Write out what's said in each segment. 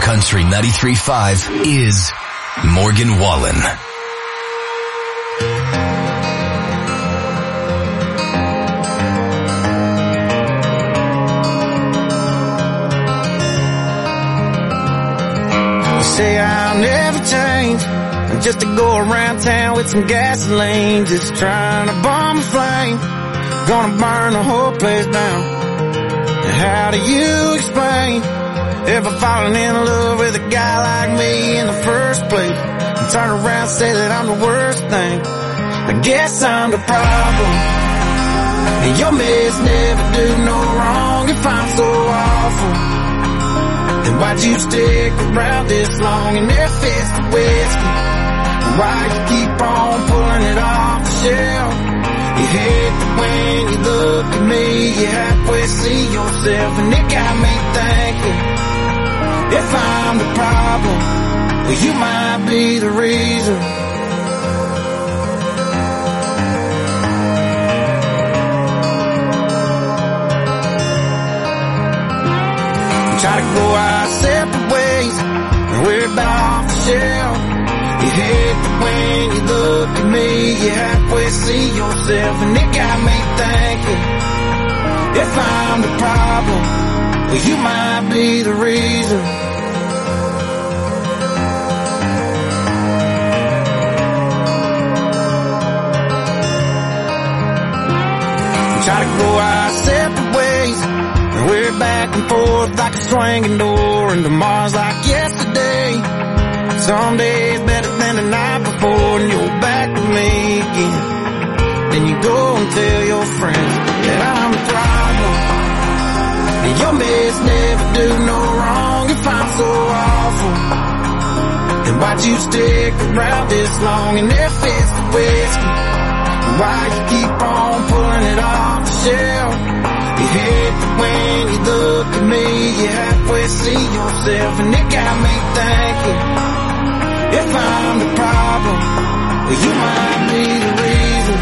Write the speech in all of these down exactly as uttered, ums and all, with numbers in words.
Country ninety-three point five is Morgan Wallen. Say I'll never change, I'm just to go around town with some gasoline, just trying to bomb a flame, gonna burn the whole place down. How do you explain ever falling in love with a guy like me in the first place, and turn around and say that I'm the worst thing? I guess I'm the problem, and your mess never do no wrong. If I'm so awful, then why'd you stick around this long and there fits the whiskey? Why'd you keep on pulling it off the shelf? You hate that when you look at me, you halfway see yourself, and it got me thinking, if I'm the problem, well, you might be the reason. Try to go our separate ways, and we're about off the shelf. You hate that when you look at me, you halfway see yourself, and it got me thinking, if I'm the problem, well, you might be the reason. Try to go our separate ways, and we're back and forth like a swinging door, and tomorrow's like yesterday. Some days better than the night before, and you're back with me again. Then you go and tell your friends that I'm the problem, and your mess never do no wrong. If I'm so awful, then why'd you stick around this long and there fits the whiskey? Why'd you keep on pulling it off the shelf? You hate that when you look at me, you halfway see yourself, and it got me thinking, if I'm the problem, well, you might be the reason.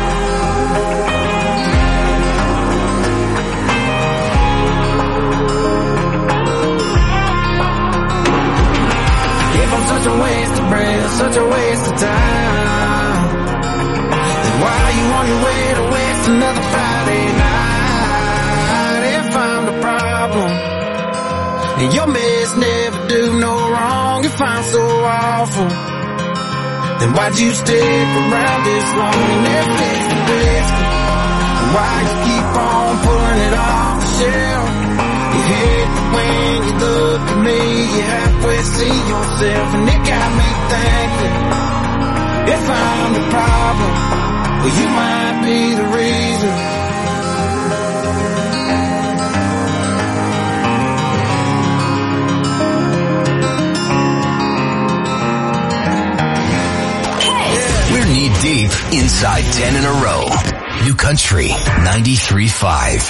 If I'm such a waste of breath, such a waste of time, then why are you on your way to waste another Friday night? If I'm the problem, and your mess never do no wrong. If I'm so awful, then why'd you stick around this long and there fits the whiskey? Why'd you keep on pulling it off the shelf? You hate that when you look at me, you halfway see yourself, and it got me thinking, if I'm the problem, well, you might be the reason. Knee deep inside ten in a row. New Country ninety-three point five.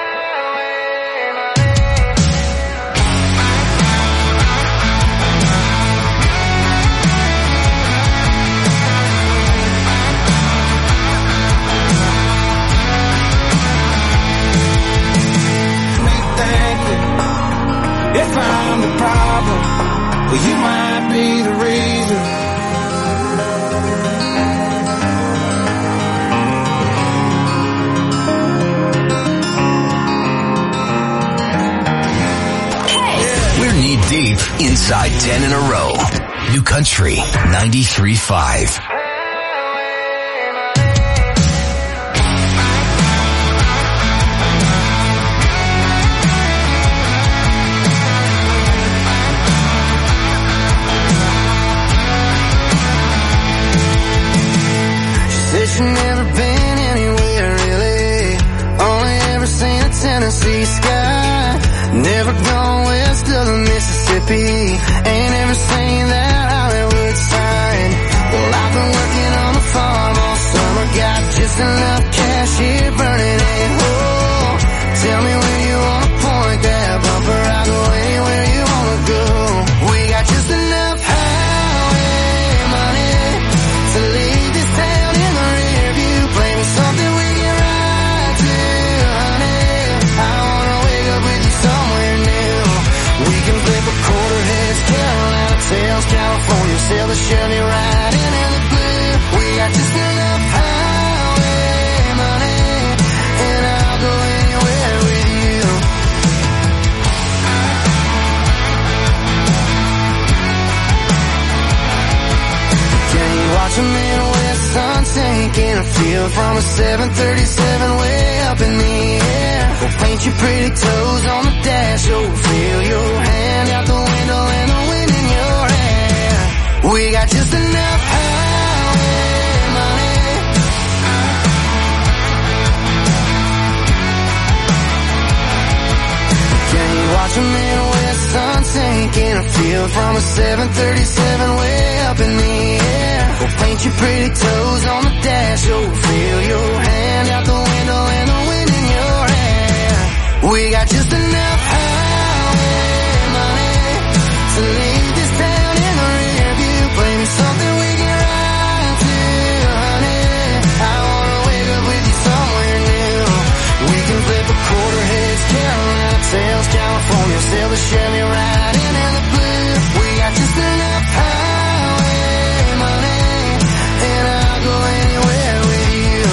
If I'm the problem, well, you might be the reason. Knee deep inside ten in a row. New Country ninety-three point five. She said she never been anywhere really, only ever seen a Tennessee sky. Never gone west of the Mississippi, ain't ever seen that Hollywood sign. Well, I've been working on the farm all summer, got just enough cash here burning a hole. Tell me where you wanna point that bumper, I'll go anywhere you wanna go. We got just enough highway money to leave this town in the rear view. Play me something we can ride to, honey. I wanna wake up with you somewhere new. We can flip a quarter head sail the Chevy right into the blue. We got just enough highway money, and I'll go anywhere with you. Can you watch a Midwest sun sinking, a feel from a seven thirty-seven way up in the air? Go paint your pretty toes on the dash, oh, feel your hand out the window and the wind in your hair. We got just enough highway money. Can you watch a Midwest sun sinking, a feel from a seven thirty-seven way up in the air? Go paint your pretty toes on the dash, oh, feel your hand out the window and the wind in your hair. We got just enough highway money to leave this town in the rear view. Play me something we can ride to, honey. I wanna wake up with you somewhere new. We can flip a quarter heads, Carolina tails, California, sail the Chevy right into the blue. We got just enough highway money, and I'll go anywhere with you.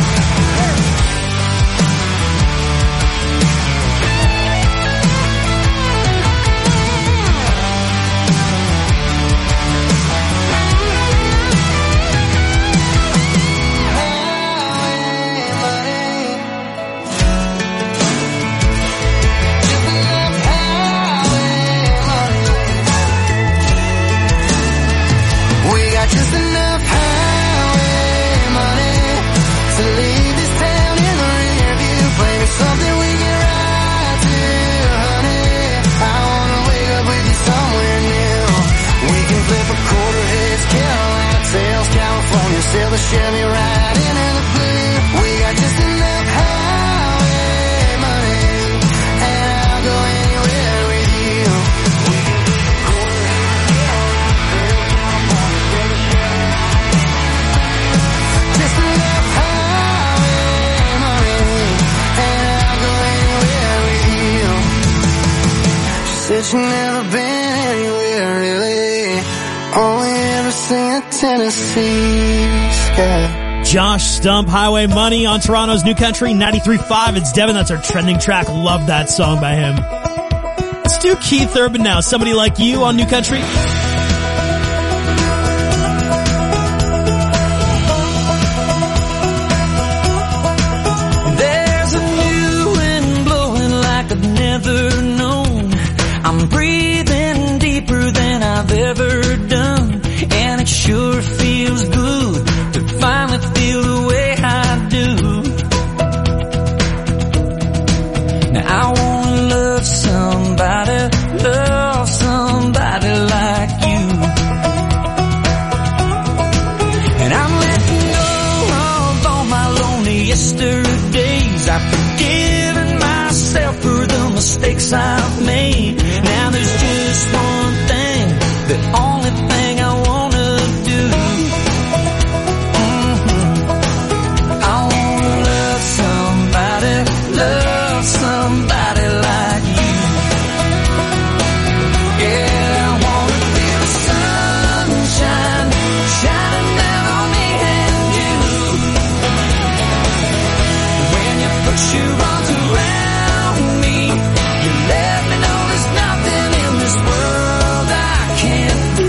Just enough highway money to leave this town in the rear view. Play me something we can ride to, honey. I wanna wake up with you somewhere new. We can flip a quarter heads, Carolina tails, California, sail the Chevy right into the blue. We got just enough highway money, and I'll go anywhere with you. We can flip a quarter heads, Carolina tails, California, sail the Chevy right. Just enough highway money, and I'll go anywhere with you. She said she'd never been anywhere really, only ever seen a Tennessee sky. Josh Stump, Highway Money on Toronto's New Country ninety-three point five. It's Devin. That's our trending track. Love that song by him. Let's do Keith Urban now. Somebody Like You on New Country. There's a new wind blowing like I've never known. I'm breathing deeper than I've ever done, and it sure feels good to finally feel the way I do. Now I wanna love somebody, love somebody like you. And I'm letting go of all my lonely yesterdays. I've forgiven myself for the mistakes I've made. Now there's just one thing, the only thing I wanna do. Mm-hmm. I wanna love somebody, love somebody like you. Yeah, I wanna feel the sunshine shining down on me and you. When you put your arms around me, you let me know there's nothing in this world I can't do.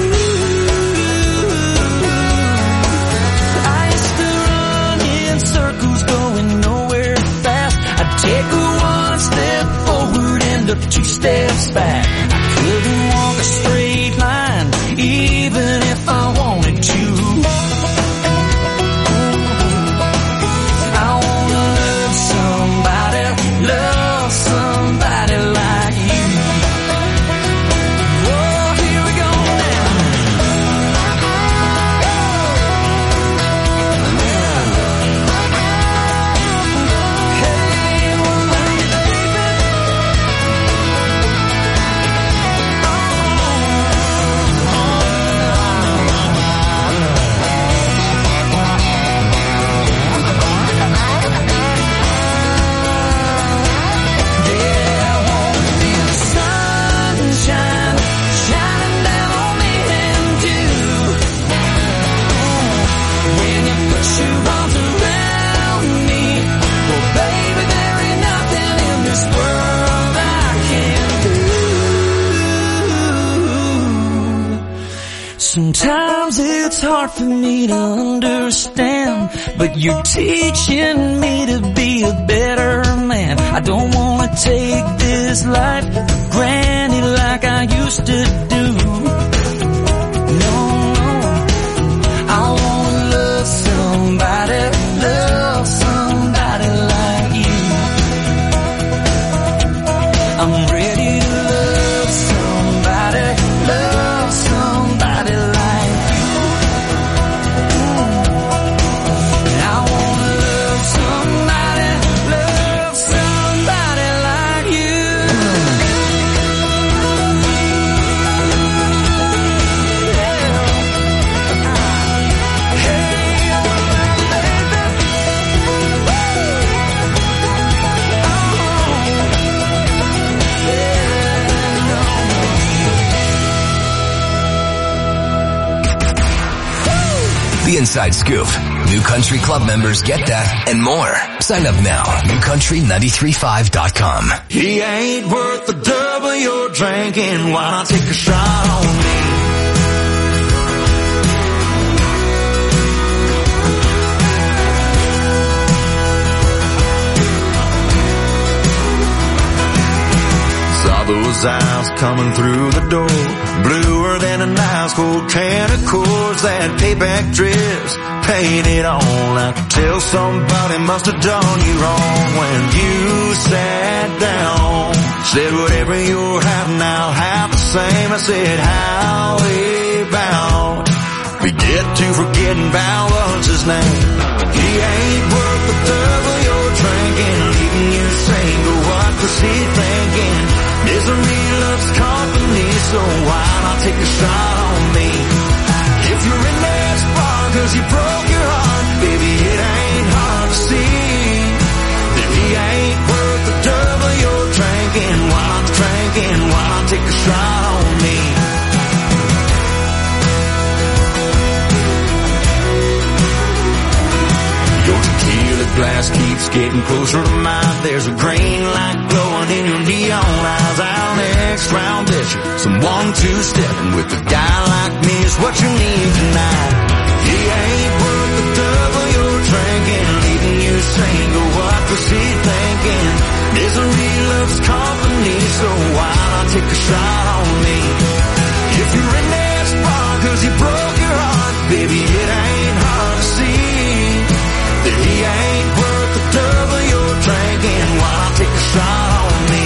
Sometimes it's hard for me to understand, but you're teaching me to be a better man. I don't wanna take this life for granted like I used to do. No, I wanna love somebody, love somebody like you. I'm ready to love somebody, love somebody like you. I wanna love somebody, love somebody like you. The Inside Scoop. New Country Club members get that and more. Sign up now. new country nine three five dot com. He ain't worth the double you're drinking. Why not take a shot on me? Saw those eyes coming through the door, bluer than an ice cold can of Coors. That payback dress painted on. I could tell somebody must have done you wrong when you sat down. Said whatever you're having, I'll have the same. I said how about we get to forgetting about what's his name. He ain't worth the double you're drinking, leaving you single. What was he thinking? Misery loves company, so why not take a shot on me? If you're in that bar cause you broke your heart, baby, it ain't hard to see that he ain't worth the double you're drinking. Why not drinking? Why not take a shot on me? Your tequila glass keeps getting closer to mine. There's a green light glowing in your neon eyes. Our next round bet you some one two stepping with a guy like me is what you need tonight. He ain't worth the double you're drinking, leaving you single. What was he thinking? Misery loves company, so why not take a shot on me? If you're in that spot cause you broke your heart, baby, it ain't hard to see that he ain't worth the double you're drinking. Why not take a shot on me?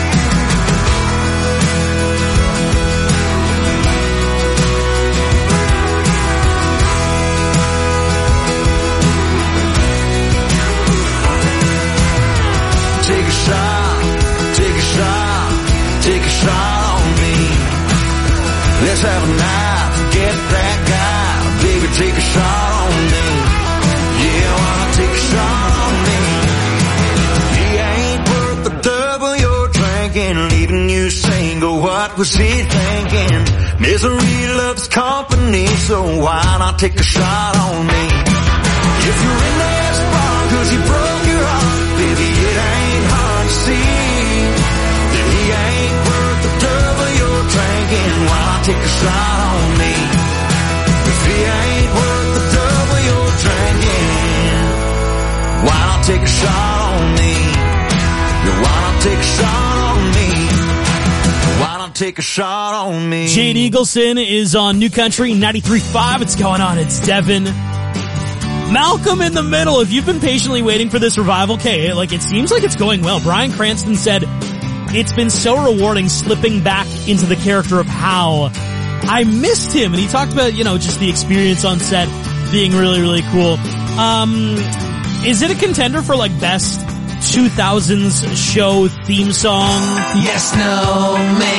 Take a shot, take a shot, take a shot on me. Let's have a night, forget that guy, baby, take a shot on me. Yeah, why not take a shot on me? He ain't worth the double you're drinking, leaving you single. What was he thinking? Misery loves company, so why not take a shot on me? If you're in that spot cause you broke your heart, baby, it ain't hard to see that he ain't worth the double you're drinking. Why not take a shot on me? If he ain't worth the double you're drinking, why not take a shot on me? Why not take a shot on me? Why not take a shot on me? Jade Eagleson is on New Country ninety-three point five. It's going on. It's Devin. Malcolm in the middle. If you've been patiently waiting for this revival, okay, like it seems like it's going well. Bryan Cranston said it's been so rewarding slipping back into the character of Hal. I missed him, and he talked about, you know, just the experience on set being really, really cool. Um, is it a contender for like best two thousands show theme song? Yes, no,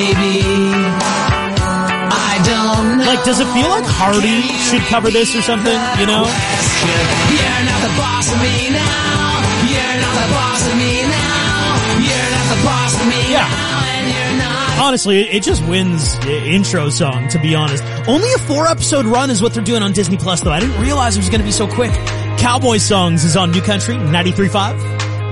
maybe. I don't know. Like, does it feel like Hardy should cover this or something, you know? You're not the boss of me now. You're not the boss of me now. You're not the boss of me Yeah. now. And you're not. Honestly, it just wins the intro song, to be honest. Only a four episode run is what they're doing on Disney Plus, though. I didn't realize it was going to be so quick. Cowboy Songs is on New Country ninety-three point five.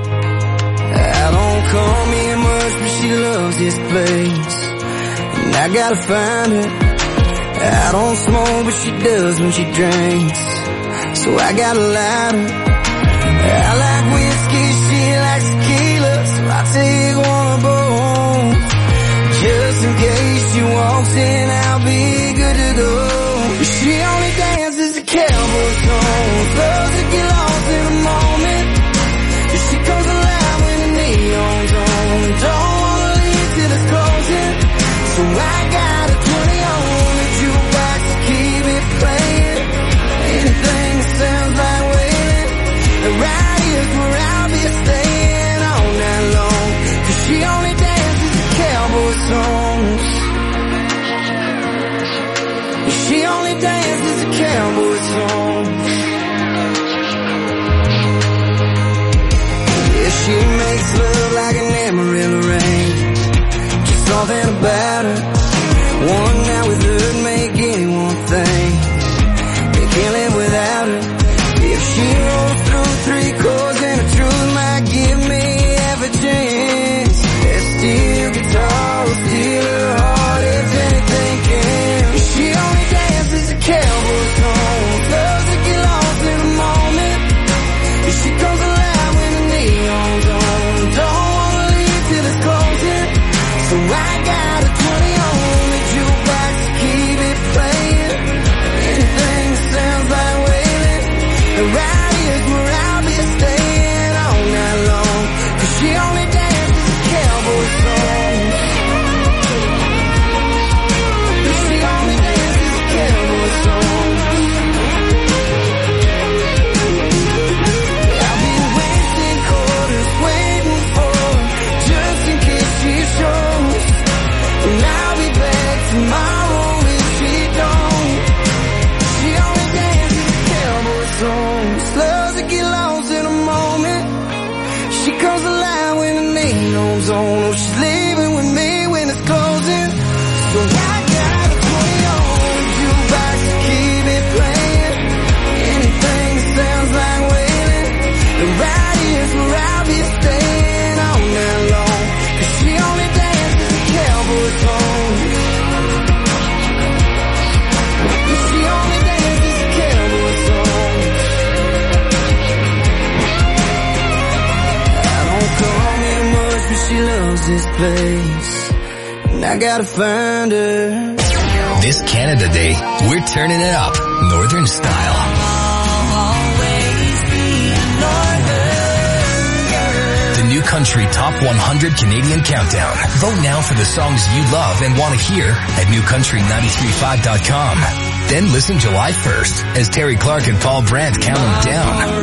I don't call me much, but she loves this place, and I gotta find her. I don't smoke, but she does when she drinks. So I got a lighter. I like whiskey, she likes tequila, so I take one of both. Just in case she walks in, I'll be good to go. She only dances to cowboy songs, loves to get lost in the moment. She comes alive when the neon's on, don't wanna leave till it's closing. So I got a twenty on the jukebox to keep it playing. Anything that sounds like wailing, right here's where I'll be staying all night long. Cause she only dances to cowboy songs. She only dances to cowboy songs. Yeah, she makes love like an Amarillo rain. Just something about her. One night with her make anyone think they can't live without her. If she rolls through three chords and the truth might give me every chance. That steel guitar will steal her heart if anything can. She only dances to cowboy songs, loves to get lost in the moment. She comes alive when the neon's on, don't wanna leave till it's closing. So I got a twenty on the jukebox to keep it playing. Anything that sounds like wailing, right here's where I'll be staying all night long. Cause she only dances to cowboy songs. She only dances to cowboy songs. I'll be wasting quarters waiting for her, just in case she shows. And I'll be back tomorrow if she don't. She only dances to cowboy songs, loves to get lost in a moment. She comes alive when the neon's on. Oh, she's leaving with me when it's closing. So I got a twenty on the jukebox to keep it playing. Anything that sounds like wailing, right here's where I'll be staying all night long. Cause she only dances to cowboy songs. She only dances to cowboy songs. I don't come in much, but she loves this place, and I gotta find her. This Canada Day, we're turning it up, Northern style. The New Country Top one hundred Canadian Countdown. Vote now for the songs you love and want to hear at new country nine three five dot com. Then listen July first as Terry Clark and Paul Brandt count them down.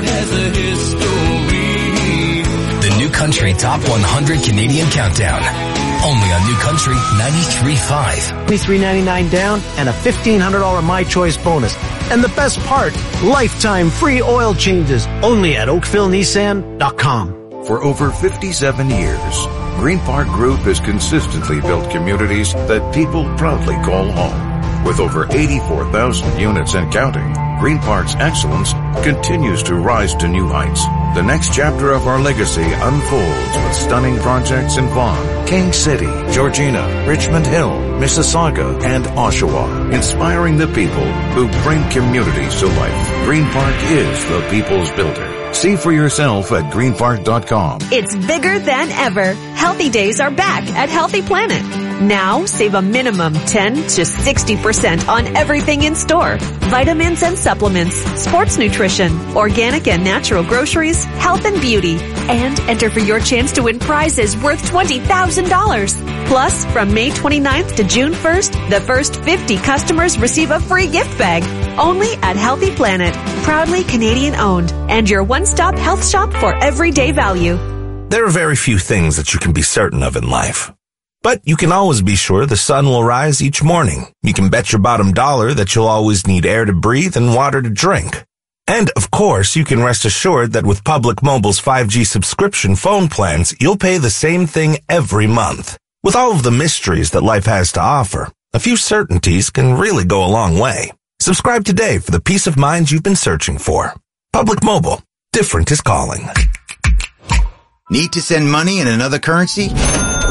The New Country Top one hundred Canadian Countdown. Only on New Country ninety-three point five. twenty-three ninety-nine down and a fifteen hundred dollars My Choice bonus. And the best part, lifetime free oil changes only at oakville nissan dot com. For over fifty-seven years, Green Park Group has consistently built communities that people proudly call home. With over eighty-four thousand units and counting, Green Park's excellence continues to rise to new heights. The next chapter of our legacy unfolds with stunning projects in Vaughan, King City, Georgina, Richmond Hill, Mississauga, and Oshawa, inspiring the people who bring communities to life. Green Park is the people's builder. See for yourself at green park dot com. It's bigger than ever. Healthy Days are back at Healthy Planet. Now, save a minimum ten to sixty percent on everything in store. Vitamins and supplements, sports nutrition, organic and natural groceries, health and beauty. And enter for your chance to win prizes worth twenty thousand dollars. Plus, from May twenty-ninth to June first, the first fifty customers receive a free gift bag. Only at Healthy Planet. Proudly Canadian owned. And your one-stop health shop for everyday value. There are very few things that you can be certain of in life. But you can always be sure the sun will rise each morning. You can bet your bottom dollar that you'll always need air to breathe and water to drink. And, of course, you can rest assured that with Public Mobile's five G subscription phone plans, you'll pay the same thing every month. With all of the mysteries that life has to offer, a few certainties can really go a long way. Subscribe today for the peace of mind you've been searching for. Public Mobile. Different is calling. Need to send money in another currency?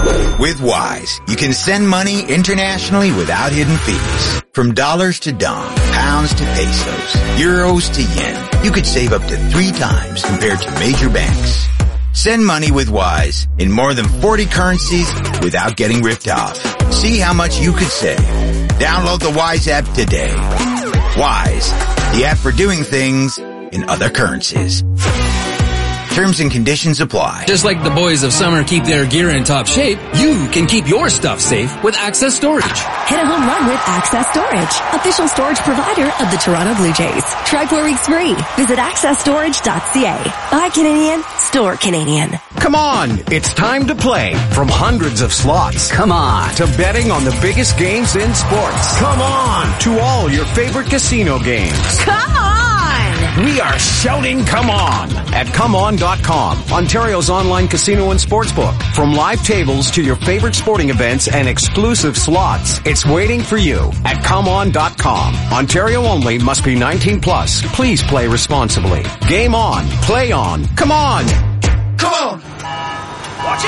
With Wise, you can send money internationally without hidden fees. From dollars to dong, pounds to pesos, euros to yen, you could save up to three times compared to major banks. Send money with Wise in more than forty currencies without getting ripped off. See how much you could save. Download the Wise app today. Wise, the app for doing things in other currencies. Terms and conditions apply. Just like the boys of summer keep their gear in top shape, you can keep your stuff safe with Access Storage. Hit a home run with Access Storage, official storage provider of the Toronto Blue Jays. Try four weeks free. Visit access storage dot c a. Buy Canadian, store Canadian. Come on, it's time to play. From hundreds of slots. Come on. To betting on the biggest games in sports. Come on. To all your favorite casino games. Come on. We are shouting come on at come on dot com, Ontario's online casino and sportsbook. From live tables to your favorite sporting events and exclusive slots, it's waiting for you at come on dot com. Ontario only, must be nineteen plus. Please play responsibly. Game on. Play on. Come on. Come on. Watch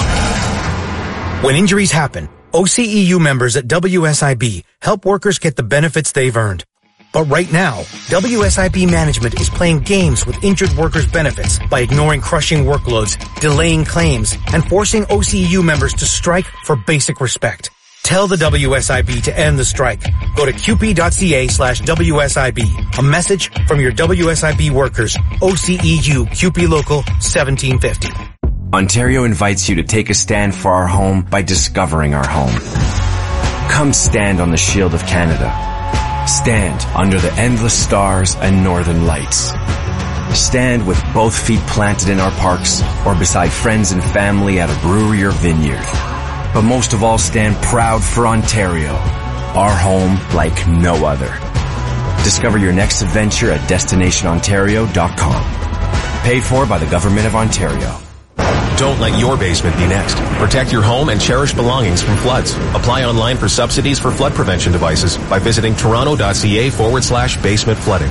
out. When injuries happen, O C E U members at W S I B help workers get the benefits they've earned. But right now, W S I B management is playing games with injured workers' benefits by ignoring crushing workloads, delaying claims, and forcing O C E U members to strike for basic respect. Tell the W S I B to end the strike. Go to q p dot c a slash W S I B. A message from your W S I B workers. O C E U Q P Local seventeen fifty. Ontario invites you to take a stand for our home by discovering our home. Come stand on the Shield of Canada. Stand under the endless stars and northern lights. Stand with both feet planted in our parks or beside friends and family at a brewery or vineyard. But most of all, stand proud for Ontario, our home like no other. Discover your next adventure at destination ontario dot com. Paid for by the Government of Ontario. Don't let your basement be next. Protect your home and cherished belongings from floods. Apply online for subsidies for flood prevention devices by visiting toronto dot c a forward slash basement flooding.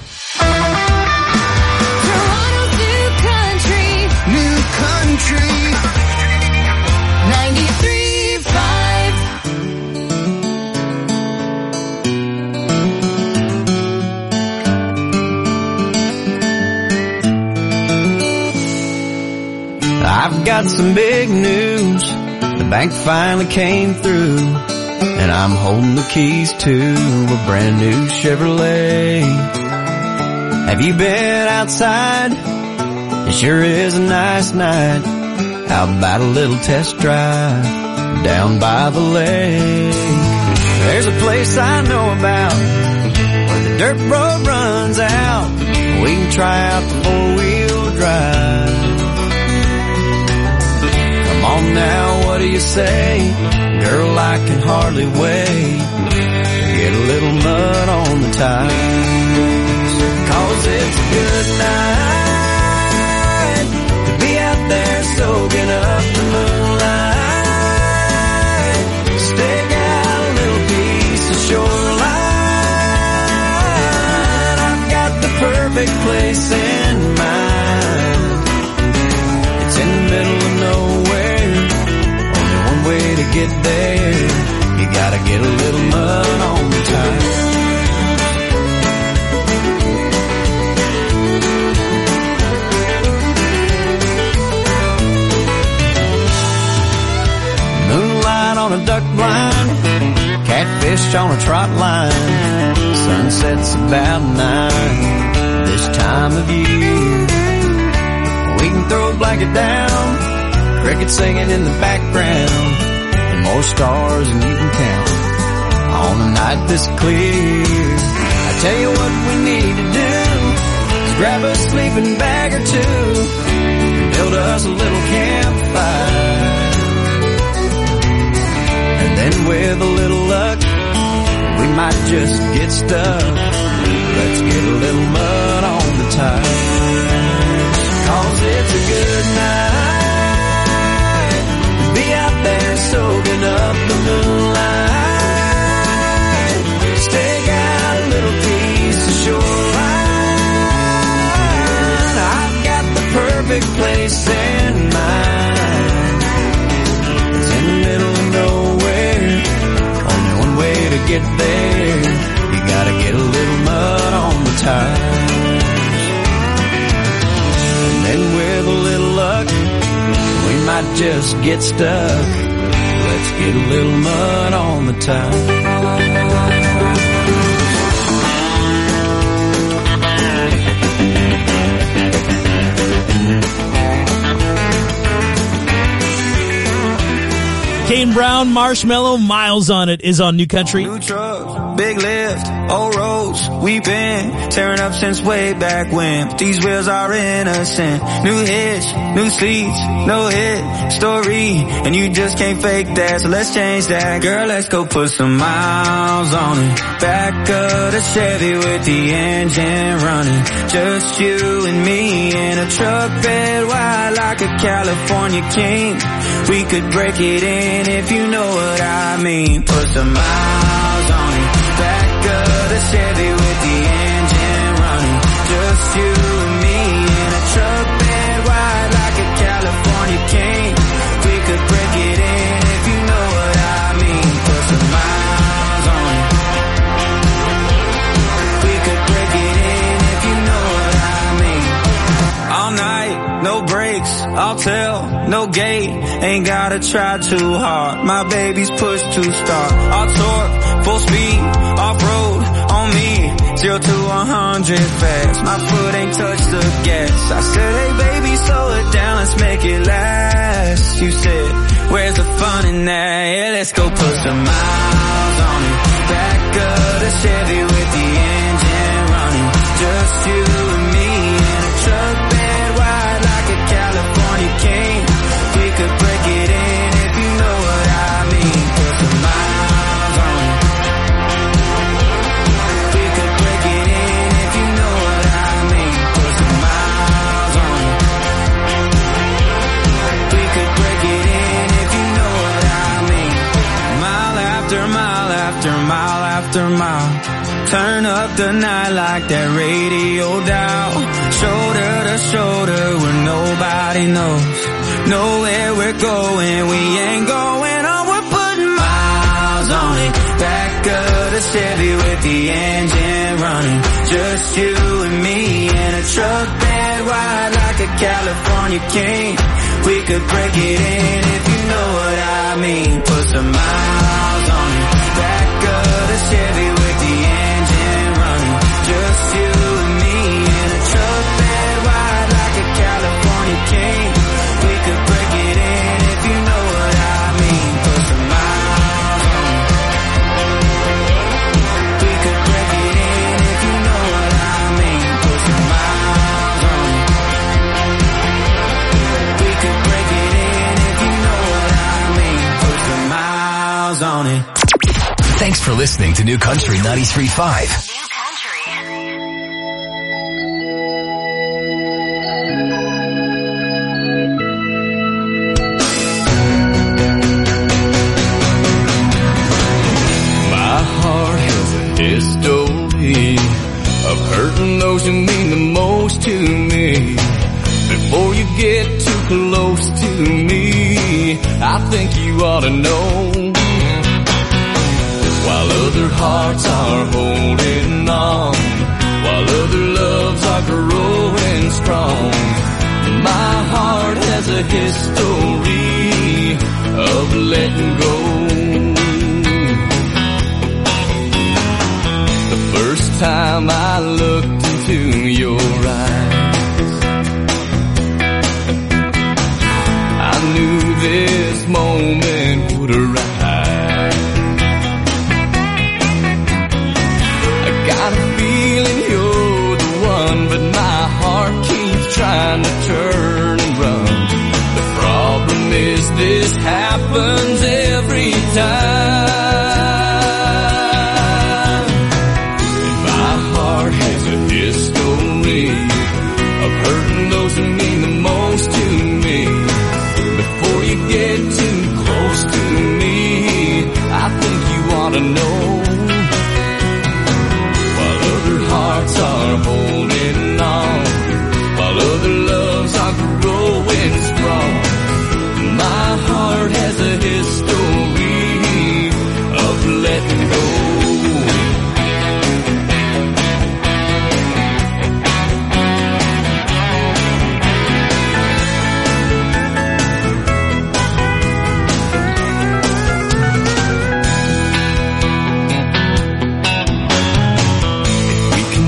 Toronto's new country, new country, ninety-three point five. I've got some big news. The bank finally came through, and I'm holding the keys to a brand new Chevrolet. Have you been outside? It sure is a nice night. How about a little test drive down by the lake? There's a place I know about where the dirt road runs out. We can try out the four-wheel drive. Come on now, what do you say? Girl, I can hardly wait to get a little mud on the tires. Cause it's a good night to be out there soaking up the moonlight. Stake out a little piece of shoreline. I've got the perfect place in mind. It's in the middle of nowhere. Way to get there, you gotta get a little mud on the tires. Moonlight on a duck blind, catfish on a trot line. Sunset's about nine this time of year. We can throw a blanket down, crickets singing in the background, and more stars than you can count on a night this clear. I tell you what we need to do is grab a sleeping bag or two and build us a little campfire. And then with a little luck, we might just get stuck. Let's get a little mud on the tires. Cause it's a good night. Be out there soaking up the moonlight. Stake out a little piece of shoreline. I've got the perfect place in mind. get there, you gotta get a little mud on the tires. And then with a little luck, we might just get stuck. Let's get a little mud on the tires. Kane Brown, Marshmallow, Miles on It is on New Country. New truck, big lift, old roads, we've been tearing up since way back when. But these wheels are innocent. New hitch, new seats, no hit story, and you just can't fake that. So let's change that, girl. Let's go put some miles on it. Back of the Chevy with the engine running. Just you and me in a truck bed wide like a California king. We could break it in if you know what I mean. Put some miles on it. Back of the Chevy with the engine running. Just you and me in a truck bed wide like a California king. We could break it in if you know what I mean. Put some miles on it. We could break it in if you know what I mean. All night, no brakes, I'll tell, no gate. Ain't gotta try too hard. My baby's push to start. I'll torque, full speed, off-road, on me. Zero to a hundred fast. My foot ain't touched the gas. I said, hey baby, slow it down, let's make it last. You said, where's the fun in that? Yeah, let's go put some miles on it. Back of the Chevy with the engine running. Just you and me in a truck bed wide like a California king. We could break it in if you know what I mean. Put some miles on it. We could break it in if you know what I mean. Put some miles on it. We could break it in if you know what I mean. Mile after mile after mile after mile. Turn up the night like that radio dial. Shoulder to shoulder where nobody knows. Know where we're going, we ain't going on, we're putting miles on it. Back of the Chevy with the engine running. Just you and me in a truck bed wide like a California king. We could break it in if you know what I mean. Put some miles on it. Back of the Chevy with the engine running. Just you and me in a truck bed wide like a California king. We could break it in if you know what I mean. Put some miles on it. We could break it in if you know what I mean. Put some miles on it. We could break it in if you know what I mean. Put some miles on it. Thanks for listening to New Country ninety-three point five. History of hurting those who mean the most to me. Before you get too close to me, I think you ought to know. While other hearts are holding on, while other loves are growing strong, my heart has a history of letting go. First time I looked into your eyes, I knew this moment would arise. I got a feeling you're the one, but my heart keeps trying to turn and run. The problem is this happens every time. Has a history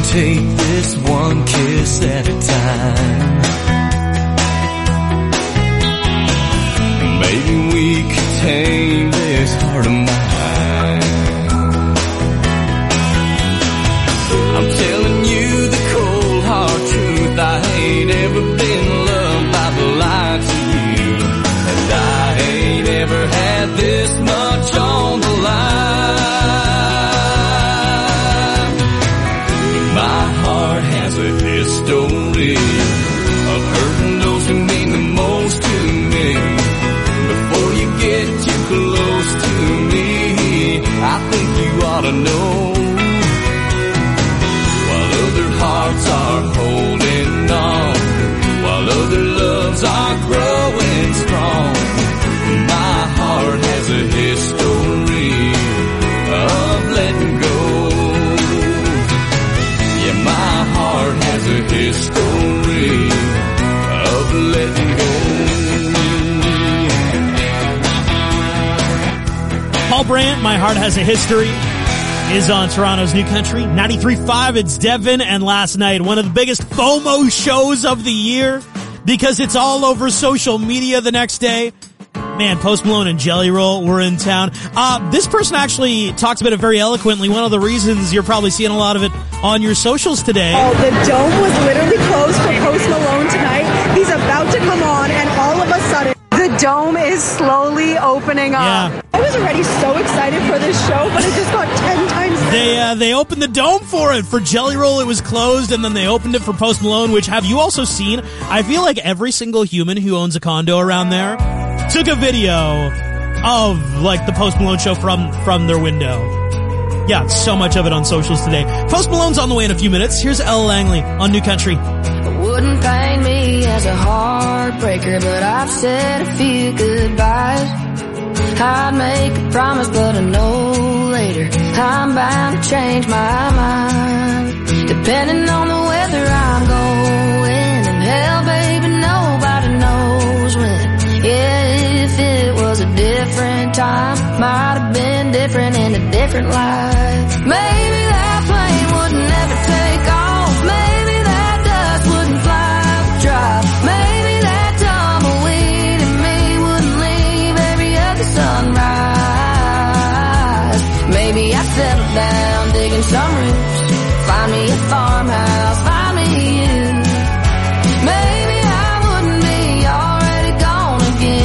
take this one kiss at a time. Maybe we could tame this heart of mine. I'm telling you the cold hard truth, I ain't ever been loved by the lie to you, and I ain't ever had this much on the line. My heart has a history of hurting those who mean the most to me. Before you get too close to me, I think you ought to know. While other hearts are holding on, while other loves are growing strong, my heart has a history of letting go. Yeah, my heart has a history of letting go. Paul Brandt, My Heart Has a History, is on Toronto's New Country. ninety-three point five, it's Devin, and last night, one of the biggest FOMO shows of the year, because it's all over social media the next day. Man, Post Malone and Jelly Roll were in town. Uh, this person actually talks about it very eloquently. One of the reasons you're probably seeing a lot of it on your socials today. Oh, the Dome was literally closed for Post Malone tonight. He's about to come on, and all of a sudden, the Dome is slowly opening up. Yeah. I was already so excited for this show, but it just got ten times better. They, uh, they opened the Dome for it. For Jelly Roll, it was closed, and then they opened it for Post Malone, which have you also seen? I feel like every single human who owns a condo around there took a video of, like, the Post Malone show from, from their window. Yeah, so much of it on socials today. Post Malone's on the way in a few minutes. Here's Ella Langley on New Country. Wouldn't paint me as a heartbreaker, but I've said a few goodbyes. I'd make a promise, but I know later I'm bound to change my mind. Depending on the weather I'm going, and hell, baby, nobody knows when. Yeah, if it was a different time, might have been different in a different life. Maybe that plane would never take off. Maybe that dust wouldn't fly the drive. Maybe that tumbleweed in me wouldn't leave every other sunrise. Maybe I'd settle down digging some roots, find me a farmhouse, find me you. Maybe I wouldn't be already gone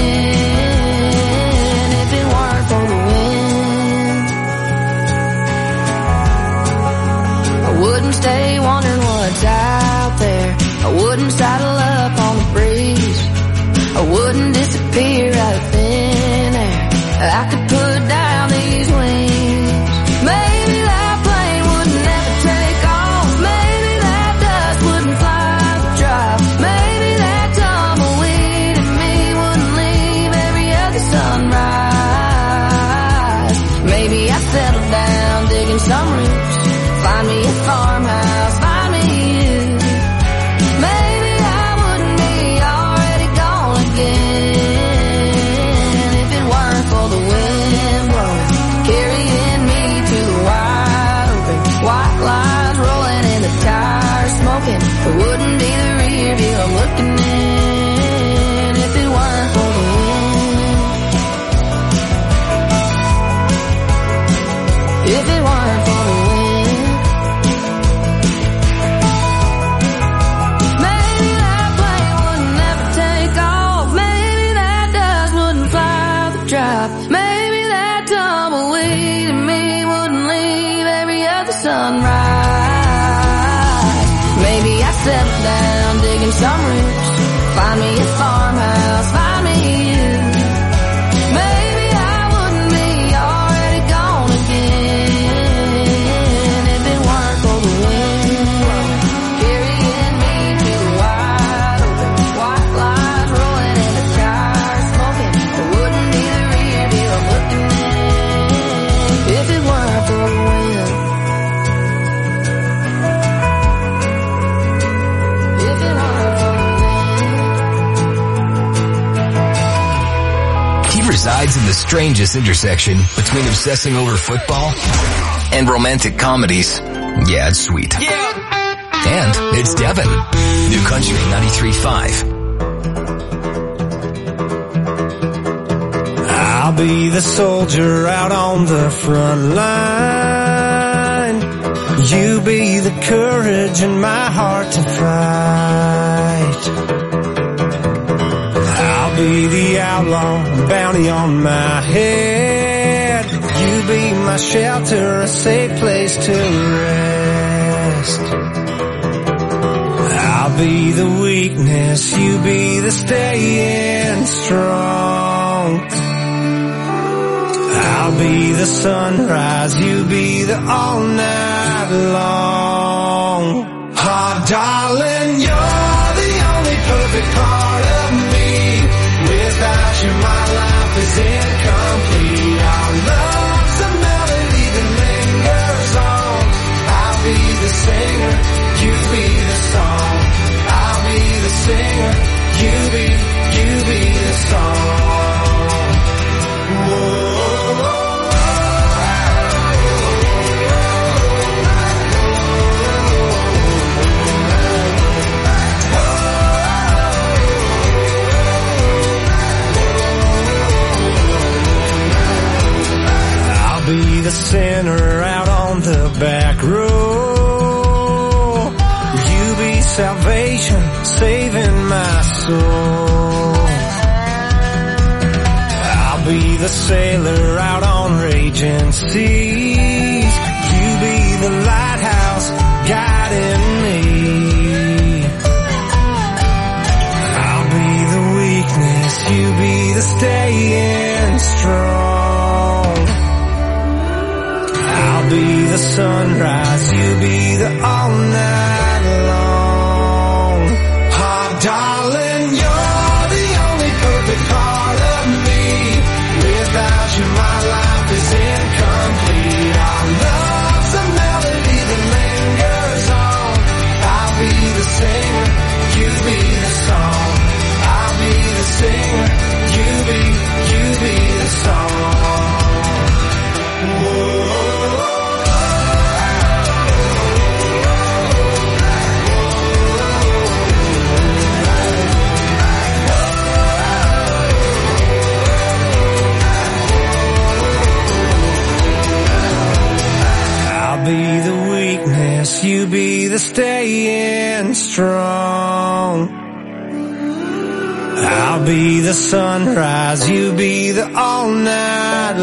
again if it weren't for the wind. I wouldn't stay wondering what's out there. I wouldn't saddle up on the breeze. I wouldn't disappear out of thin air. I could put down these wings. Maybe that plane would never take off. Maybe that dust wouldn't fly the drive. Maybe that tumbleweed in me wouldn't leave every other sunrise. Maybe I'd settle down digging some roots, find me a farmhouse, find me you. Maybe I wouldn't be already gone again if it weren't for the wind blowing, carrying me to the wide open, white lines rolling and the tires smoking. It wouldn't be the rear view I'm looking in if it weren't for the wind. If it weren't for the wind. Maybe that plane would never take off. Maybe that dust wouldn't fly the drive. Maybe that tumbleweed in me wouldn't leave every other sunrise. Maybe I'd settle down digging some roots, find me a farmhouse, find me you. Maybe I wouldn't be already gone again if it weren't for the wind blowing, carrying me to the wide open, white lines rolling and the tires smoking. It wouldn't be the rear view I'm looking in if it weren't for the wind. If it weren't for the He resides in the strangest intersection between obsessing over football and romantic comedies. Yeah, it's sweet. Yeah. And it's Devin. New Country ninety-three point five. I'll be the soldier out on the front line. You be the courage in my heart to fight. I'll be the outlaw, bounty on my head. You be my shelter, a safe place to rest. I'll be the weakness, you be the staying strong. I'll be the sunrise, you be the all night long. Oh, darling, you're the only perfect part of me. Without you, my life is incomplete. Our love's a melody that lingers on. I'll be the singer, you be the song. I'll be the singer, you be, you be the song. Whoa. Be the sinner out on the back row. You be salvation, saving my soul. I'll be the sailor out on raging seas. You be the lighthouse guiding me. I'll be the weakness, you be the staying strong. I'll be the sunrise, you be the all night long. Oh, darling, you're the only perfect part of me. Without you, my life is incomplete. Our love's a melody that lingers on. I'll be the singer, you be the song. I'll be the singer, you be, you be the song. Whoa. I'll be the weakness, you be the staying strong. I'll be the sunrise, you be the all night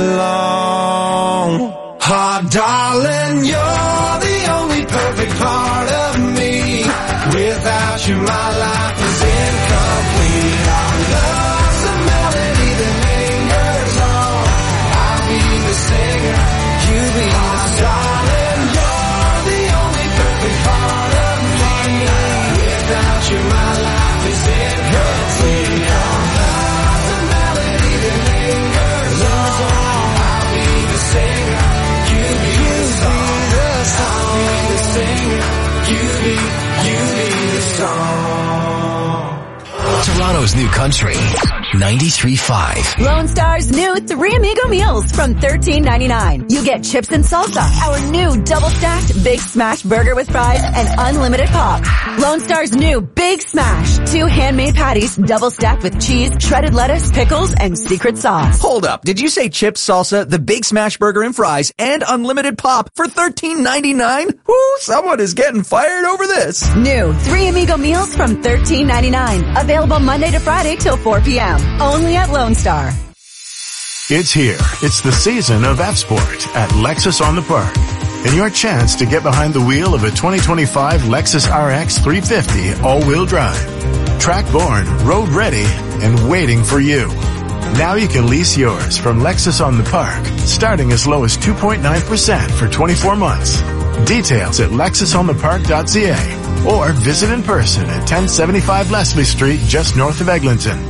long. Oh, darling, you're the only perfect part of me. Without you, my life is incomplete. Our love's a melody that lingers on. I'll be the singer, you be the darling, you're the only perfect part of me. Without you, my life is incomplete. Our love's a melody that lingers on. I'll be the singer, you be the song. I'll be the singer, you be, you be the song. Toronto's New Country ninety-three point five. Lone Star's new Three Amigo meals from thirteen ninety-nine. You get chips and salsa, our new double-stacked Big Smash burger with fries, and unlimited pop. Lone Star's new Big Smash. Two handmade patties, double-stacked with cheese, shredded lettuce, pickles, and secret sauce. Hold up. Did you say chips, salsa, the Big Smash burger and fries, and unlimited pop for thirteen ninety-nine? Woo, someone is getting fired over this. New Three Amigo meals from thirteen ninety-nine. Available Monday to Friday till four p.m. Only at Lone Star. It's here. It's the season of F-Sport at Lexus on the Park. And your chance to get behind the wheel of a twenty twenty-five Lexus R X three fifty all-wheel drive. Track-born, road-ready, and waiting for you. Now you can lease yours from Lexus on the Park, starting as low as two point nine percent for twenty-four months. Details at lexus on the park dot c a or visit in person at ten seventy-five Leslie Street, just north of Eglinton.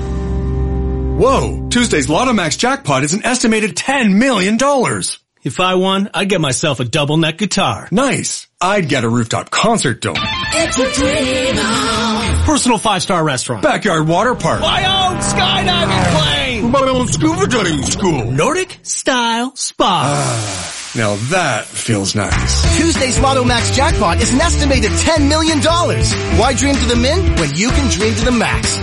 Whoa! Tuesday's Lottomax jackpot is an estimated ten million dollars. If I won, I'd get myself a double neck guitar. Nice. I'd get a rooftop concert dome. It's a dream on. Personal five-star restaurant. Backyard water park. My own skydiving plane. My own scuba diving school. Nordic style spa. Now that feels nice. Tuesday's Lotto Max jackpot is an estimated ten million dollars. Why dream to the min when you can dream to the max?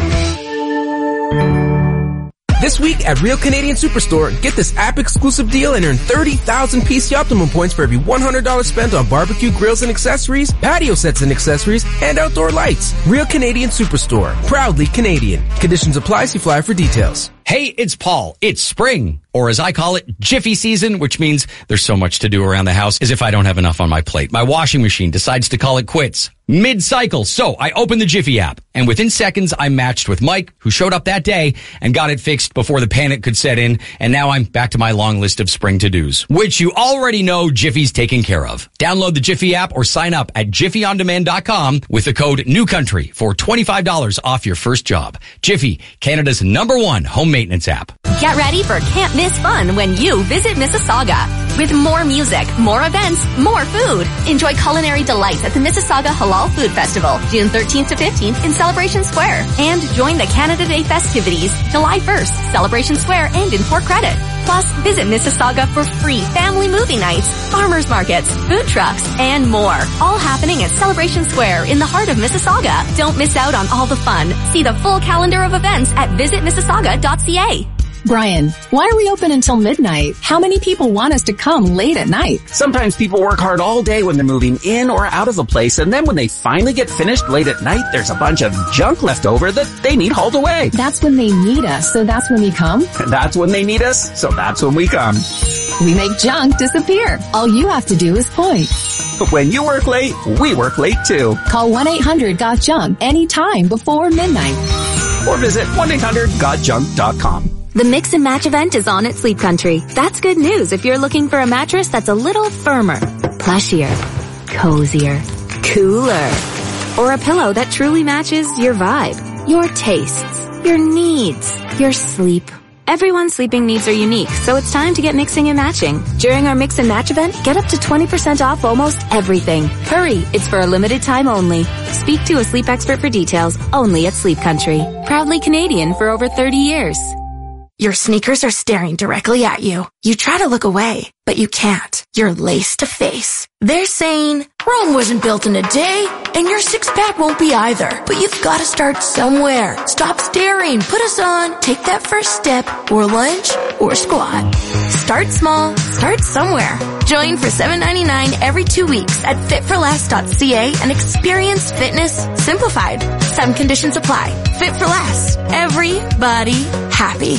This week at Real Canadian Superstore, get this app-exclusive deal and earn thirty thousand P C Optimum points for every one hundred dollars spent on barbecue grills and accessories, patio sets and accessories, and outdoor lights. Real Canadian Superstore. Proudly Canadian. Conditions apply. See flyer for details. Hey, it's Paul. It's spring, or as I call it, Jiffy season, which means there's so much to do around the house as if I don't have enough on my plate. My washing machine decides to call it quits mid-cycle. So I opened the Jiffy app, and within seconds, I matched with Mike, who showed up that day and got it fixed before the panic could set in. And now I'm back to my long list of spring to-dos, which you already know Jiffy's taken care of. Download the Jiffy app or sign up at jiffy on demand dot com with the code NEWCOUNTRY for twenty-five dollars off your first job. Jiffy, Canada's number one home maintenance app. Get ready for can't miss fun when you visit Mississauga. With more music, more events, more food. Enjoy culinary delights at the Mississauga Halal Food Festival, June thirteenth to fifteenth in Celebration Square. And join the Canada Day festivities, July first, Celebration Square and in Port Credit. Plus, visit Mississauga for free family movie nights, farmers markets, food trucks, and more. All happening at Celebration Square in the heart of Mississauga. Don't miss out on all the fun. See the full calendar of events at visit mississauga dot c a. Brian, why are we open until midnight? How many people want us to come late at night? Sometimes people work hard all day when they're moving in or out of a place, and then when they finally get finished late at night, there's a bunch of junk left over that they need hauled away. That's when they need us, so that's when we come? That's when they need us, so that's when we come. We make junk disappear. All you have to do is point. But when you work late, we work late too. Call one eight hundred got junk anytime before midnight. Or visit one eight hundred got junk dot com. The Mix and Match event is on at Sleep Country. That's good news if you're looking for a mattress that's a little firmer, plushier, cozier, cooler, or a pillow that truly matches your vibe, your tastes, your needs, your sleep. Everyone's sleeping needs are unique, so it's time to get mixing and matching. During our Mix and Match event, get up to twenty percent off almost everything. Hurry, it's for a limited time only. Speak to a sleep expert for details, only at Sleep Country. Proudly Canadian for over thirty years. Your sneakers are staring directly at you. You try to look away, but you can't. You're lace to face. They're saying, Rome wasn't built in a day, and your six-pack won't be either. But you've got to start somewhere. Stop staring. Put us on. Take that first step, or lunge, or squat. Start small. Start somewhere. Join for seven ninety-nine every two weeks at fit for less dot c a and experience fitness simplified. Some conditions apply. Fit for Less. Everybody happy.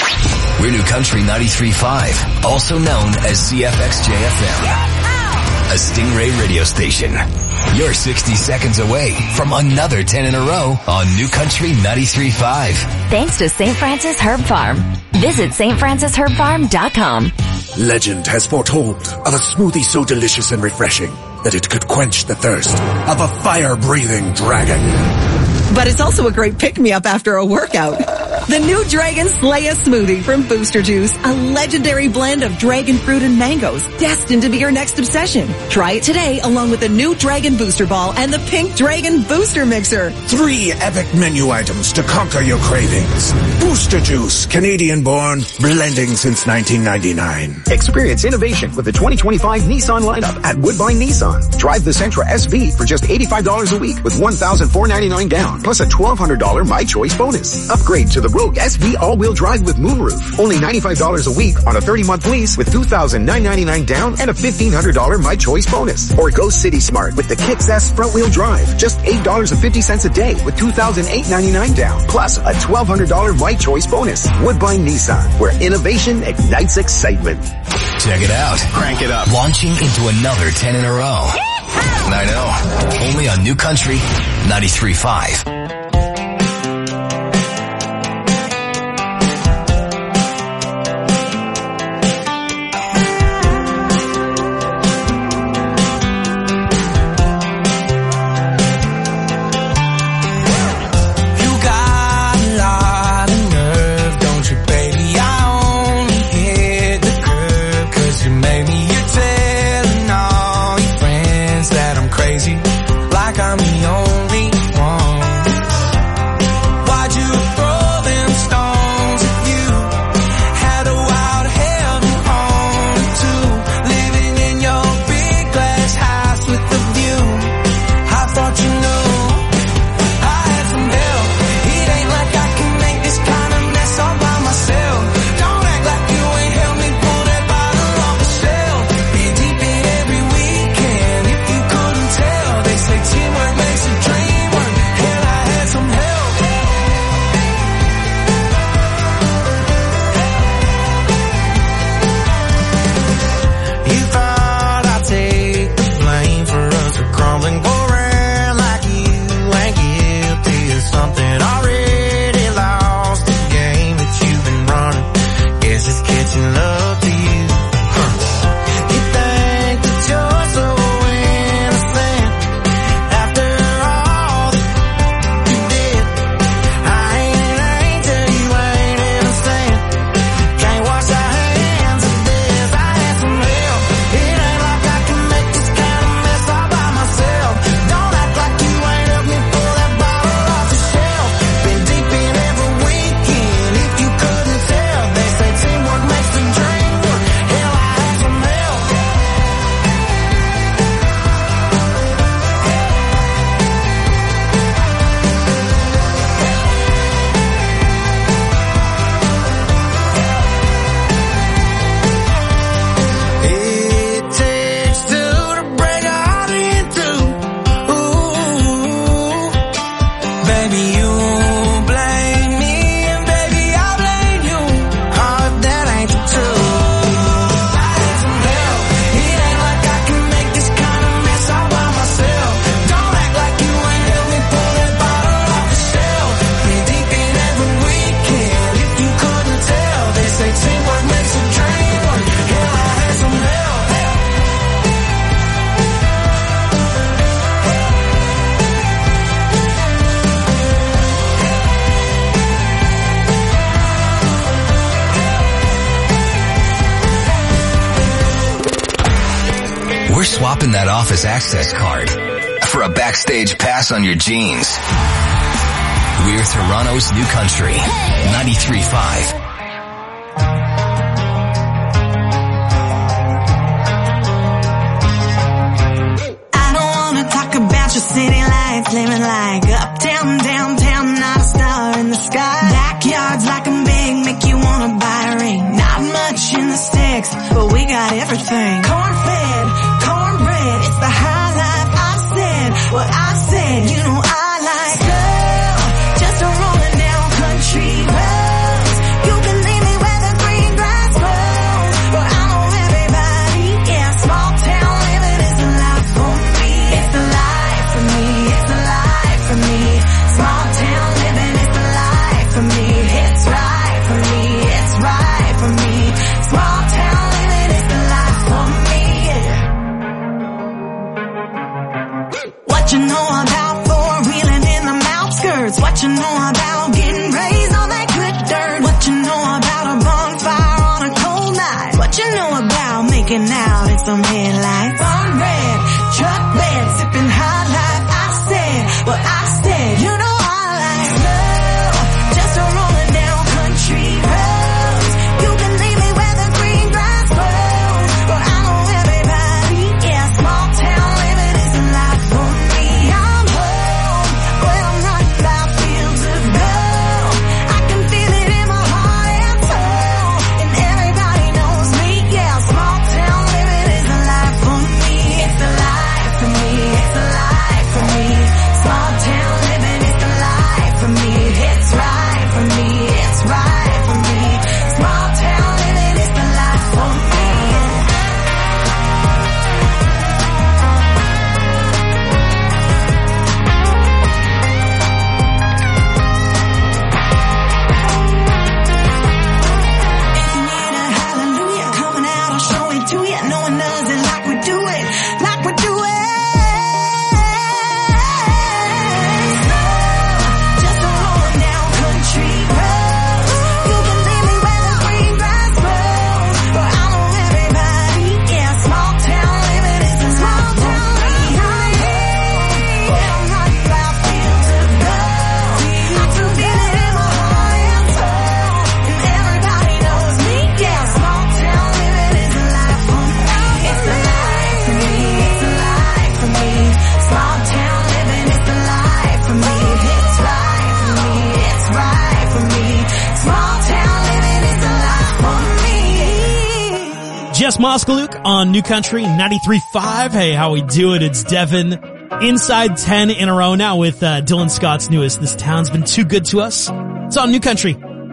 We're New Country ninety-three point five, also known as C F X J F M. A Stingray radio station. You're sixty seconds away from another ten in a row on New Country ninety-three point five. Thanks to Saint Francis Herb Farm. Visit saint francis herb farm dot com. Legend has foretold of a smoothie so delicious and refreshing that it could quench the thirst of a fire-breathing dragon. But it's also a great pick-me-up after a workout. The new Dragon Slayer smoothie from Booster Juice, a legendary blend of dragon fruit and mangoes, destined to be your next obsession. Try it today along with the new Dragon Booster Ball and the Pink Dragon Booster Mixer. Three epic menu items to conquer your cravings. Booster Juice, Canadian-born, blending since nineteen ninety-nine. Experience innovation with the twenty twenty-five Nissan lineup at Woodbine Nissan. Drive the Sentra S V for just eighty-five dollars a week with one thousand four hundred ninety-nine dollars down, plus a twelve hundred dollars My Choice bonus. Upgrade to the Rogue S V all-wheel drive with moonroof. Only ninety-five dollars a week on a thirty-month lease with two thousand nine hundred ninety-nine dollars down and a fifteen hundred dollars My Choice bonus. Or go City Smart with the Kicks S front-wheel drive. Just eight dollars and fifty cents a day with two thousand eight hundred ninety-nine dollars down, plus a twelve hundred dollars My Choice bonus. Woodbine Nissan, where innovation ignites excitement. Check it out. Crank it up. Launching into another ten in a row. I know. Only on New Country ninety-three point five. I'm the only one. we're swapping that office access card for a backstage pass on your jeans. We're Toronto's New Country, ninety-three point five. Your city lights, living like uptown, downtown, not a star in the sky. Backyards like I'm big, make you wanna buy a ring. Not much in the sticks, but we got everything. Corn-fed, cornbread, it's the high life. I said what I said, you know I like girl, just a rolling down country roads. You can leave me where the green grass grows, but I know everybody, yeah, small town living is the life for me. It's the life. For me, it's the life for me. Small town living is the life for me. It's right for me, it's right for me. Small town living is the life for me. What you know about four-wheeling in the outskirts? What you know about getting raised on that good dirt? What you know about a bonfire on a cold night? What you know about making out in some headlights? Burn red, truck bed, sipping high life. I said what I said, you know I like slow, just a rolling down country roads. You can leave me where the green grass grows, but I know everybody, yeah, small town living is a life for me. I'm home when I'm running by fields of gold. I can feel it in my heart and soul, and everybody knows me, yeah, small town living is a life for me. It's a life for me, it's a life for me. Small town living is the life for me. It's right for me, it's right for me. Small town living is the life for me. If you need a hallelujah coming out, I'll show it to you. No one does it like we do it, like we do it. Just a rolling down country roads. You can leave me where the green grass grows, but I know everybody, yeah, small town living is a small town living. When I'm running by fields of gold, I can feel it in my heart and soul, and everybody knows me, yeah, small town living is a life for me. It's a life for me, it's a life for me. Small town living is the life for me. It's right for me, it's right for me. Small town living is the life for me. Jess Moskaluk on New Country ninety-three point five. Hey, how we doing? It's Devin. Inside ten in a row now with uh, Dylan Scott's newest. This town's been too good to us. It's on New Country.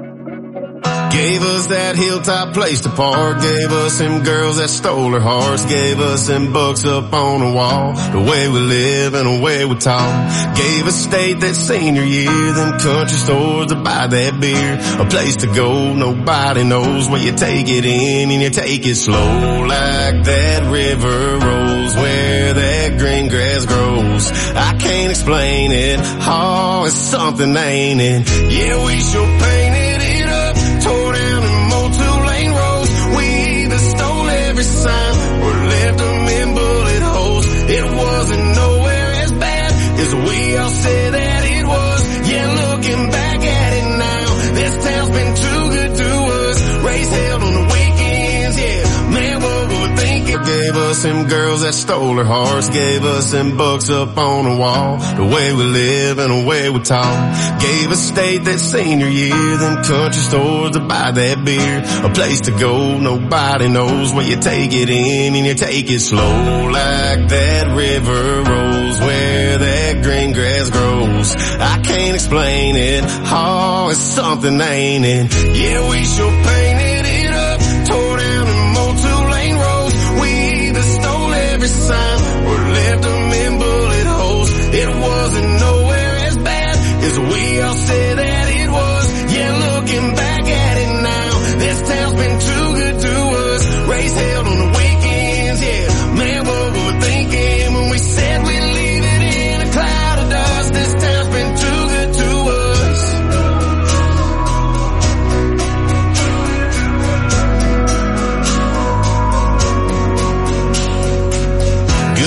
Gave us that hilltop place to park. Gave us them girls that stole our hearts. Gave us them books up on the wall. The way we live and the way we talk. Gave us state that senior year. Them country stores to buy that beer. A place to go, nobody knows where you take it in and you take it slow. Like that river rolls where that green grass grows. I can't explain it. Oh, it's something, ain't it? Yeah, we sure painted it up. Tore down and mowed two-lane roads. We either stole every sign or left them in bullet holes. It wasn't nowhere as bad as we all said that it was. Yeah, looking back at it now, this town's been too good to us. Race held on the weekends, yeah. Man, what would we think? It gave us them girls that stole our hearts. Gave us them books up on the wall. The way we live and the way we talk. Gave us state that senior year. Them country stores to buy that beer. A place to go, nobody knows where you take it in and you take it slow. Like that river rolls where that green grass grows. I can't explain it. Oh, it's something, ain't it? Yeah, we sure painted it up. Tore down and mowed two-lane roads. We either stole every sign or left them in bullet holes. It wasn't nowhere as bad as we all said that it was. Yeah, looking back at it now, this town's been too good to us. Race held on the weekends, yeah. Man, what were we thinking when we said we'd leave it in a cloud of dust? This town's been too good to us.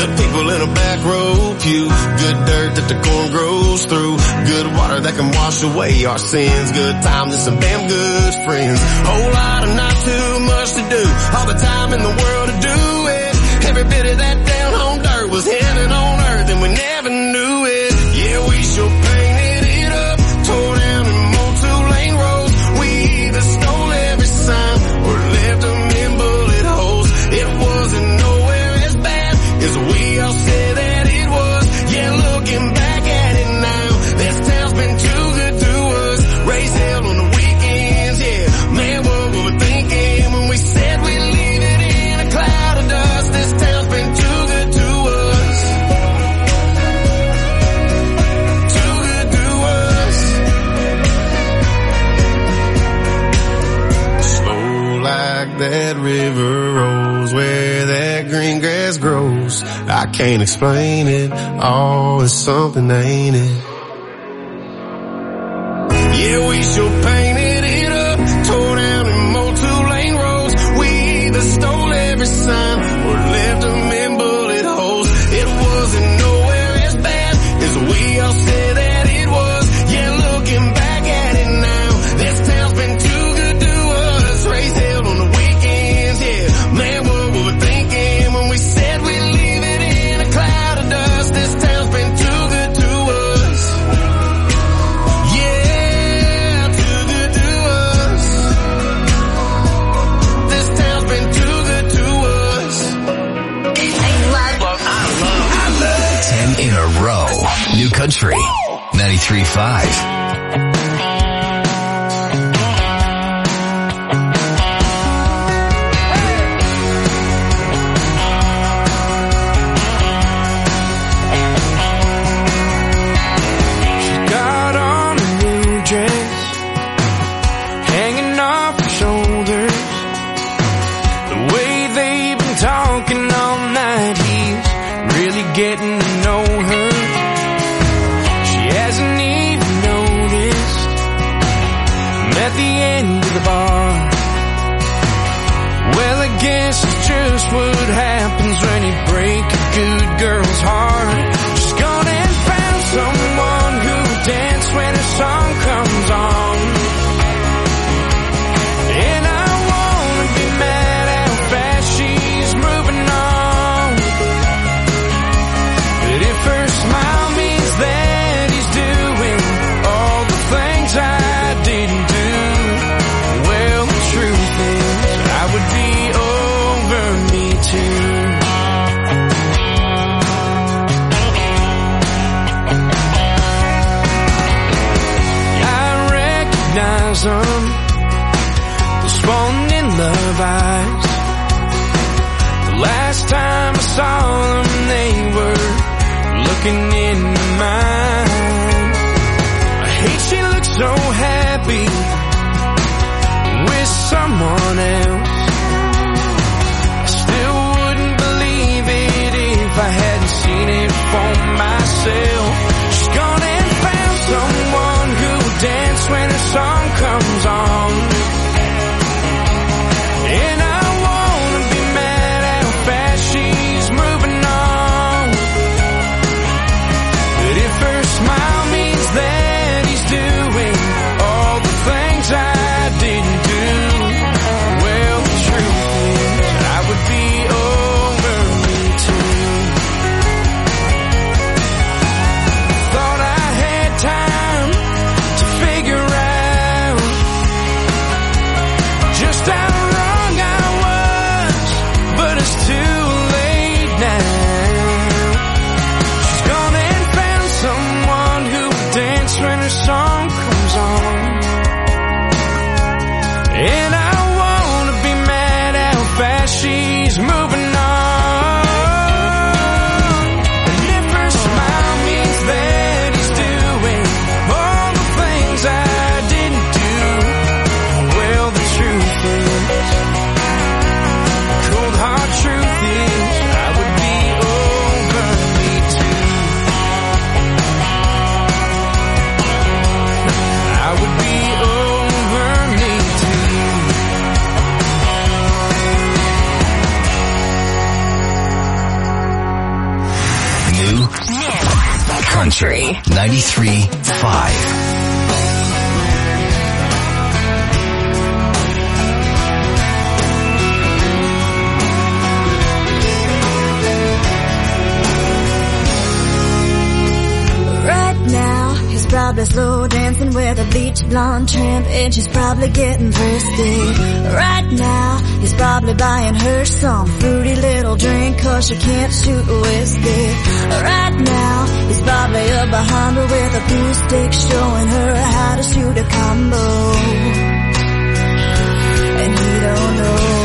Good people in a back row pew. Good dirt that the corn grows through. Good water that can wash away our sins. Good times and some damn good friends. Whole lot of not too much to do. All the time in the world to do it. Every bit of that down home dirt was heaven on earth and we never knew it. Yeah, we sure painted it up. Tore down and mowed two-lane roads. We either stole every sign or left them in bullet holes. It wasn't nowhere as bad as we all said that it was. Yeah, looking back at it now, this town's been too good to us. Raised hell on the weekends, yeah. Man, what were we thinking when we said we'd leave it in a cloud of dust? This town's been too good to us. Too good to us. Slow like that river rolls where that green grass grows. I can't explain it. Oh, it's something, ain't it? Yeah, we sure painted it up. Tore down and mowed two-lane roads. We either stole every sign or left them in bullet holes. It wasn't nowhere as bad as we all said that it was. Yeah, looking back at it now, this town's been too good to us. Raised hell on the weekends, yeah. Man, what were we thinking when we said we'd leave it in a cloud of dust? This town's been too good to us. Yeah, too good to us. This town's been too good to us. I love, I love, I love. Ten in a row. New Country ninety-three point five. Got on a new dress, hanging off her shoulders. The way they've been talking all night, he's really getting to know her. She hasn't even noticed. I'm at the end of the bar. Well, I guess it's just what happens when you break a good girl's heart. She's gone and found someone who'll dance when her song comes on. And I wanna be mad how fast she's moving on. But if her smile means that he's doing all the things I didn't do, well, the truth is I would be over me too. I recognize them, those falling in love eyes. The last time I saw them, they were looking into mine. I hate she looks so happy with someone else. I still wouldn't believe it if I hadn't seen it for myself. She's gone and found someone who'll dance when her song comes on. And I wanna be mad how fast she's moving on. But if her smile means that he's doing all the things I didn't do, well, New Country ninety-three point five. Probably slow dancing with a beach blonde tramp, and she's probably getting thirsty. Right now, he's probably buying her some fruity little drink, cause she can't shoot whiskey. Right now, he's probably up behind her with a pool stick, showing her how to shoot a combo. And he don't know.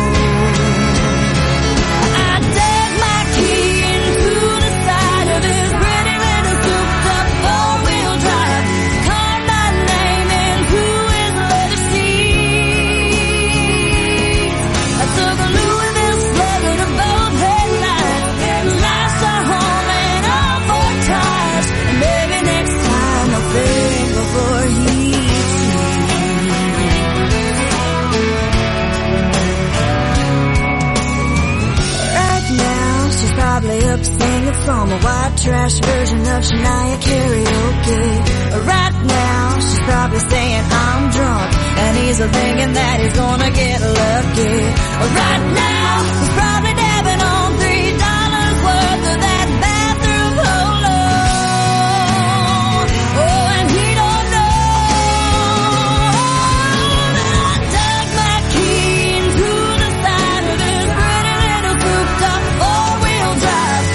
From a white trash version of Shania karaoke. Right now, she's probably saying I'm drunk, and he's thinking that he's gonna get lucky. Right now, he's probably dabbing on three dollars worth of that bathroom polo. Oh, and he don't know. I dug my key into the side of his pretty little souped-up four-wheel drive.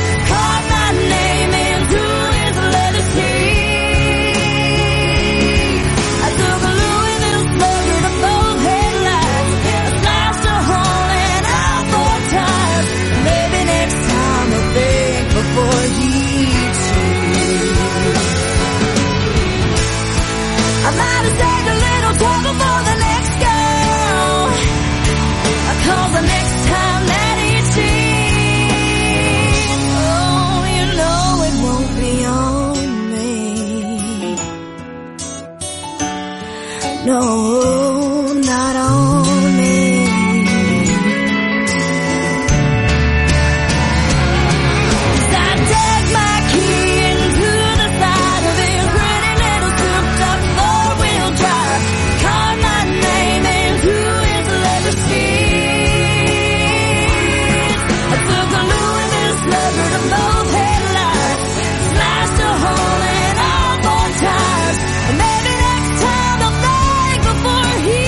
No, not on me. I dug my key into the side of his pretty little souped-up four-wheel drive. Carved my name into his leather seat. I took a Louisville slugger to both headlights, slashed a hole in all four tires, and maybe next time I'll before he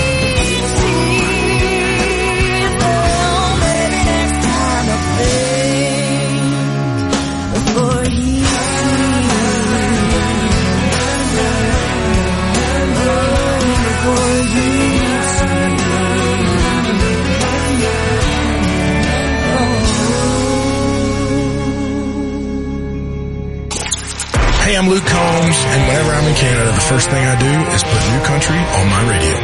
sees. Oh, maybe next time I'll think before he sees. Oh, before he sees. Hey, I'm Luke Combs, and whenever I'm in Canada, the first thing I do is put New Country on my radio.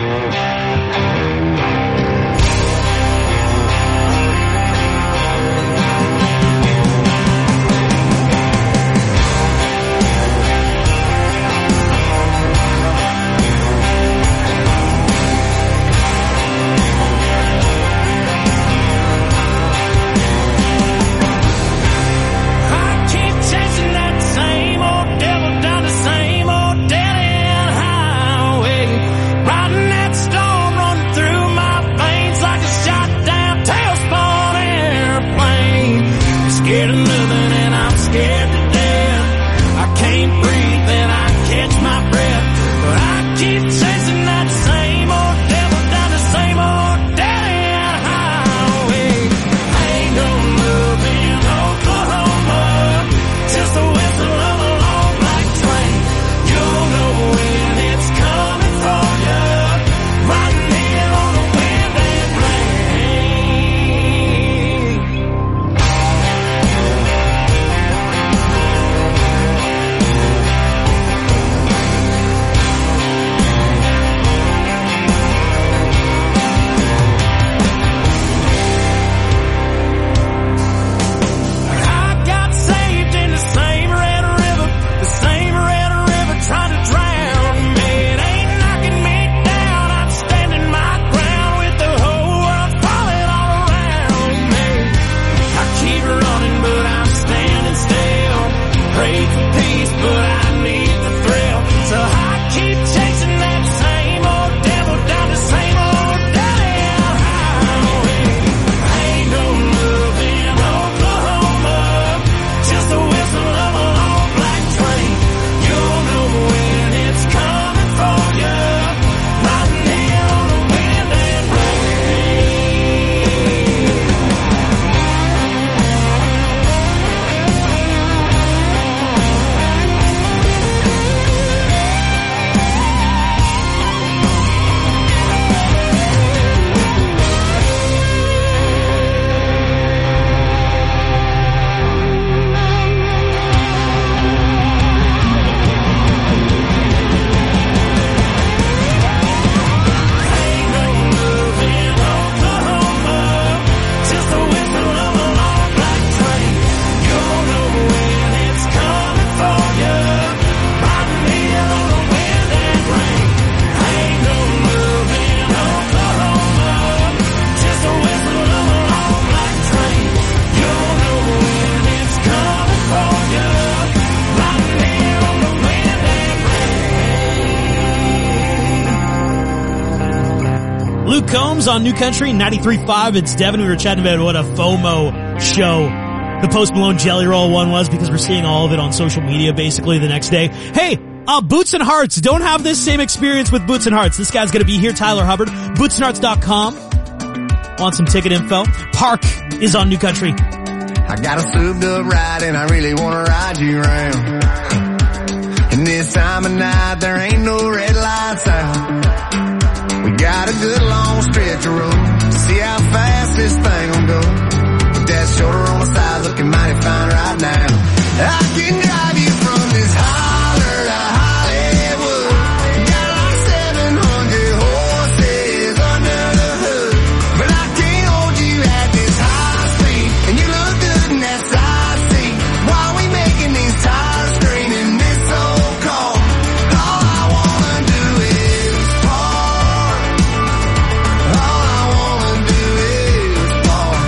Luke Combs on New Country ninety-three point five. It's Devin. We were chatting about what a FOMO show the Post Malone Jelly Roll one was because we're seeing all of it on social media basically the next day. Hey, uh, Boots and Hearts. Don't have this same experience with Boots and Hearts. This guy's going to be here, Tyler Hubbard. boots and hearts dot com. Want some ticket info? Park is on New Country. I got a souped up ride and I really want to ride you around. And this time of night there ain't no red lights out. We got a good long stretch of road to see how fast this thing will go. With that shoulder on the side looking mighty fine right now. I can drive you from this holler to Hollywood. Got like seven hundred horses under the hood. But I can't hold you at this high speed. And you look good in that side seat. While we making these tires scream in this old car. All I wanna do is park. All I wanna do is park.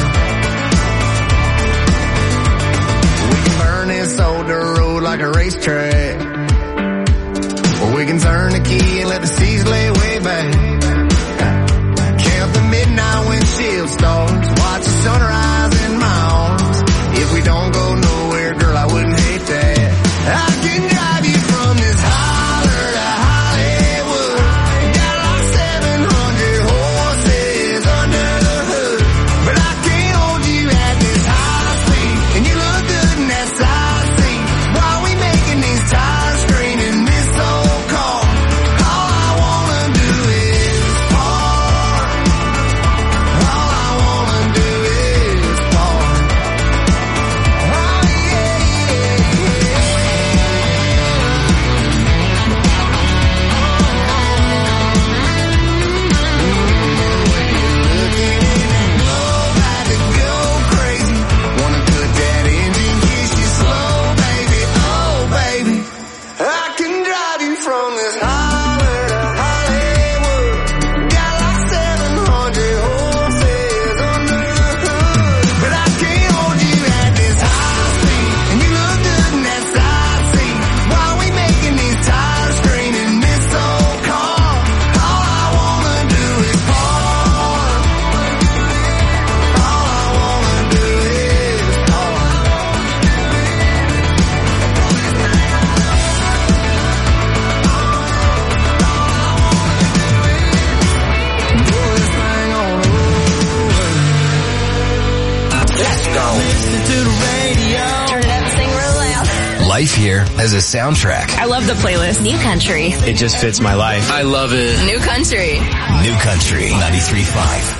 We can burn this old dirt road like a racetrack. Or we can turn the key and let the seas lay way back. Count the midnight windshield stars. Watch the sunrise in my arms. If we don't go nowhere, girl, I wouldn't hate that. I can drive you from this holler to Hollywood. Got like seven hundred horses under the hood. But I can't hold you at this high speed. And you look good in that side seat. While we making these tires scream in this old car. All I wanna do is park. All I wanna do is park. Oh yeah, about to go crazy. Wanna put that engine, kiss you slow, baby. Oh, baby. I can drive you from this holler to Hollywood. Got like seven hundred horses under the hood. But I can't hold you at this high speed. And you look good in that side seat. While we making these tires scream in this old car. All I wanna do is park. All I wanna do is park. Pull this thing on over. Let's go. Listen to the radio. Turn it up and sing real loud. Life here as a soundtrack. I love the playlist. New Country. It just fits my life. I love it. New Country. New Country ninety-three point five.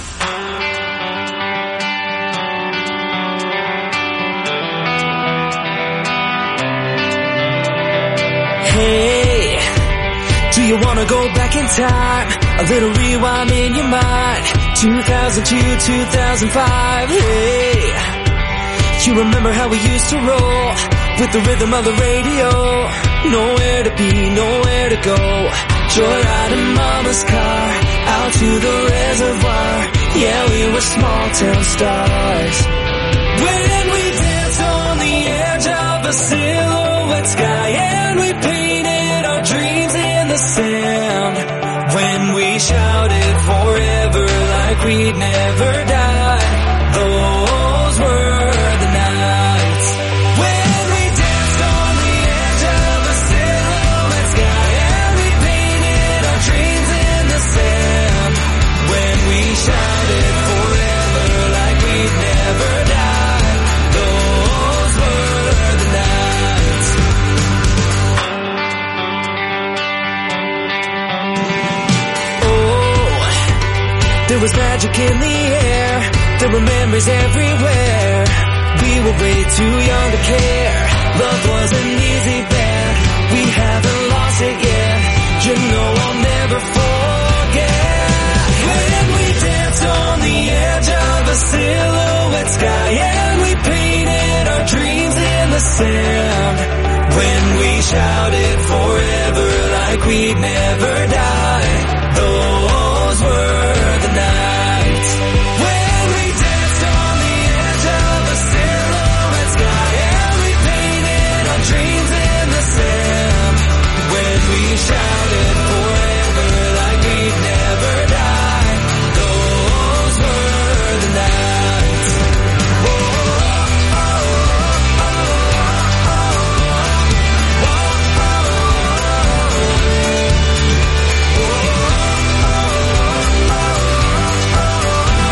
Hey, do you wanna go back in time? A little rewind in your mind. two thousand two, two thousand five. Hey, you remember how we used to roll with the rhythm of the radio? Nowhere to be, nowhere to go. Joyride in mama's car, out to the reservoir. Yeah, we were small town stars. When we danced on the edge of a silhouette sky, and we painted our dreams in the sand. When we shouted forever like we'd never die. Those were the nights. When we danced on the edge of a silhouette sky, and we painted our dreams in the sand. When we shouted forever like we'd never die. Those were the nights. Oh, there was magic in the air. There were memories everywhere. We were way too young to care. Love was an easy bet. We haven't lost it yet. You know I'll never forget. When we danced on the edge of a silhouette sky, and we painted our dreams in the sand. When we shouted forever like we'd never